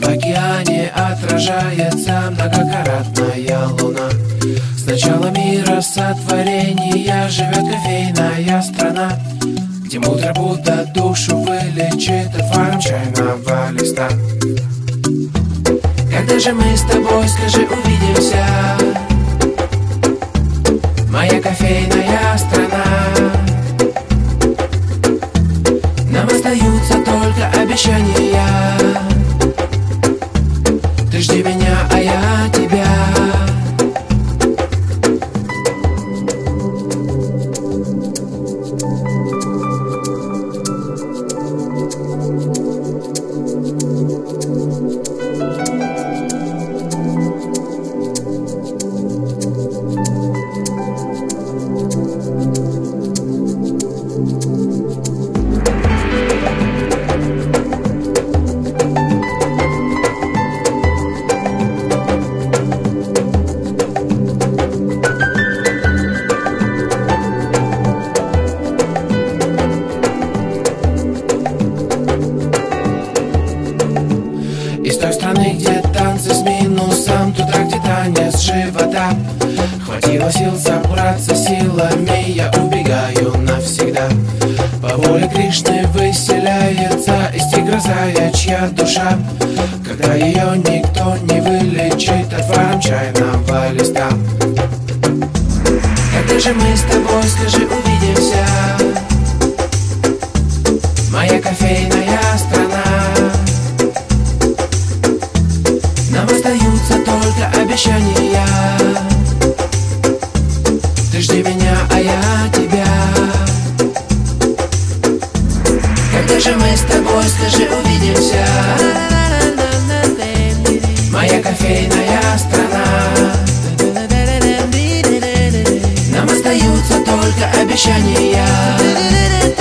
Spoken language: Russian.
океане отражается многократная луна. С начала мира сотворения живет кофейная страна, где мудро Будда душу вылечит отваром чайного листа. Когда же мы с тобой, скажи, увидимся, моя кофейная страна? Нам остаются только обещания. Ты жди меня, а я тебя. Из той страны, где танцы с минусом, туда, где танец живота. Хватило сил собраться силами, я убегаю навсегда. По воле Кришны выселяется из тигра заячья душа, когда ее никто не вылечит отваром чайного листа. Когда же мы с тобой, скажи, увидимся, моя кофейная страна? Нам остаются только обещания. Ты жди меня, а я тебя. Когда же мы с тобой, скажи, увидимся, моя кофейная страна? Нам остаются только обещания.